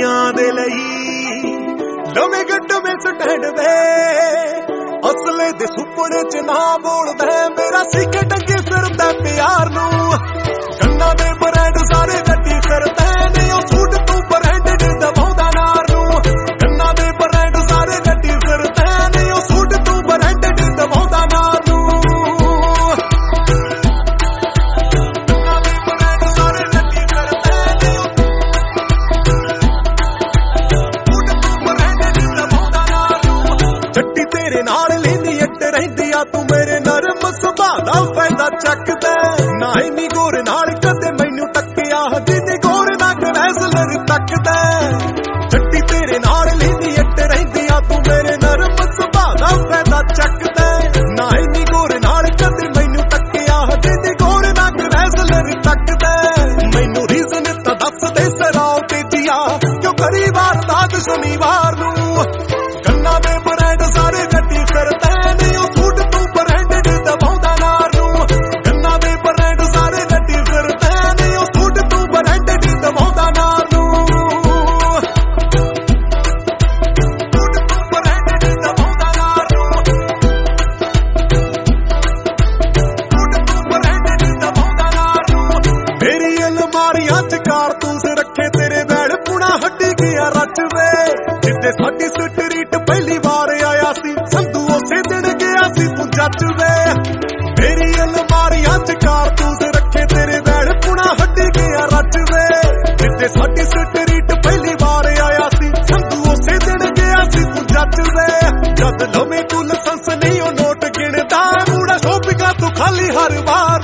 दुनिया दे लई लवे गड्ड में स्टैंड वे असले दे सुपने च ना बोलदा मेरा सीके टंगे सिर दा प्यार नू गन्ना दे ब्रांड सारे गड्डी करदा ने ओ सूट तू ब्रांड दे दबाउंदा नार नू गन्ना दे ब्रांड सारे गड्डी करदा ने ओ सूट तू ब्रांड दे दबाउंदा नार नू गन्ना दे ब्रांड सारे गड्डी करदा ने ओ सूट तू ब्रांड दे दबाउंदा नार नू जट्टी तेरे नाल लेंदी अट रहिंदी आ तू मेरे नरम सुभाਅ दा फायदा चकदा ना इन्नी गोर नाल कदे मैनू तक्किया जिन्नी गोर ना ग्रैसलर तकदा जट्टी तेरे नाल लेंदी अट रहिंदी आ तू मेरे नरम सुभाਅ दा फायदा चकदा ना इन्नी गोर नाल कदे मैनू तक्किया जिन्नी गोर ना ग्रैसलर तकदा मैनू रीजन तां दस दे सराओ ते जिया क्यों करी वारदात शनिवार नू गन्ना दे ब्रांड सारे गड्डी करदा ने ओ सूट तू ब्रांड दे दबाउंदा नार नू गन्ना दे ब्रांड सारे गड्डी करदा ने ओ सूट तू ब्रांड दे दबाउंदा नार नू सूट तू ब्रांड दे दबाउंदा नार नू सूट तू ब्रांड दे दबाउंदा नार नू मेरी अलमारियां च कारतूस रखे तेरे बैल पुणा हड्डी गया रच वे जिद्दे साडी स्ट्रीट पहली बार आया सी संधू उसे दिन गया सी तू जच वे मेरी अलमारियां च कारतूस रखे तेरे बैल पुणा हड्डी गया रच वे जिद्दे साडी स्ट्रीट पहली बार आया सी संधू उसे दिन गया सी तू जच वे जद लवे तू लाइसेंस नहीं ओ नोट गिणदा मुड़ा शोपिंगा तू खाली हर वार